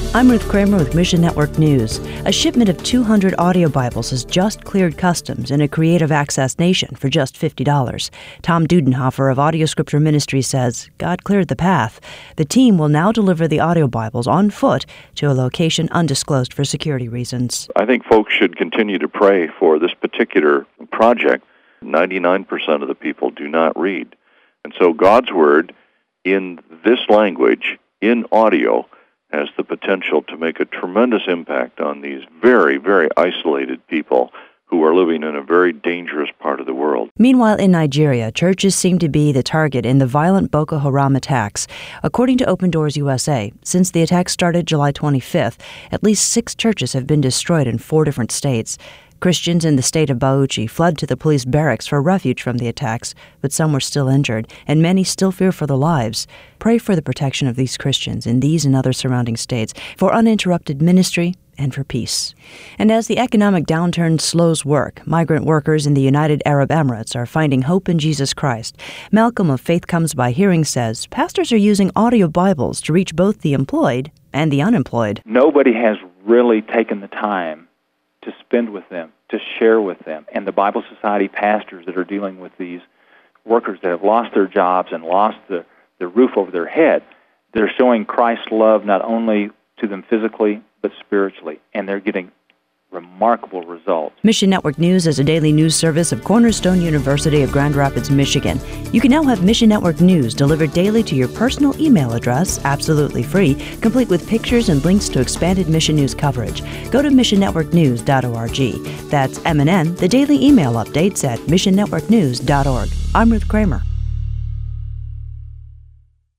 I'm Ruth Kramer with Mission Network News. A shipment of 200 audio Bibles has just cleared customs in a Creative Access nation for just $50. Tom Dudenhofer of Audio Scripture Ministry says God cleared the path. The team will now deliver the audio Bibles on foot to a location undisclosed for security reasons. I think folks should continue to pray for this particular project. 99% of the people do not read. And so God's Word in this language, in audio, has the potential to make a tremendous impact on these very, very isolated people who are living in a very dangerous part of the world. Meanwhile, in Nigeria, churches seem to be the target in the violent Boko Haram attacks. According to Open Doors USA, since the attacks started July 25th, at least 6 churches have been destroyed in 4 different states. Christians in the state of Bauchi fled to the police barracks for refuge from the attacks, but some were still injured, and many still fear for their lives. Pray for the protection of these Christians in these and other surrounding states, for uninterrupted ministry and for peace. And as the economic downturn slows work, migrant workers in the United Arab Emirates are finding hope in Jesus Christ. Malcolm of Faith Comes by Hearing says pastors are using audio Bibles to reach both the employed and the unemployed. Nobody has really taken the time to spend with them, to share with them. And the Bible Society pastors that are dealing with these workers that have lost their jobs and lost the roof over their head, they're showing Christ's love not only to them physically, but spiritually. And they're getting remarkable results. Mission Network News is a daily news service of Cornerstone University of Grand Rapids, Michigan. You can now have Mission Network News delivered daily to your personal email address, absolutely free, complete with pictures and links to expanded Mission News coverage. Go to missionnetworknews.org. That's MNN, the daily email updates at missionnetworknews.org. I'm Ruth Kramer.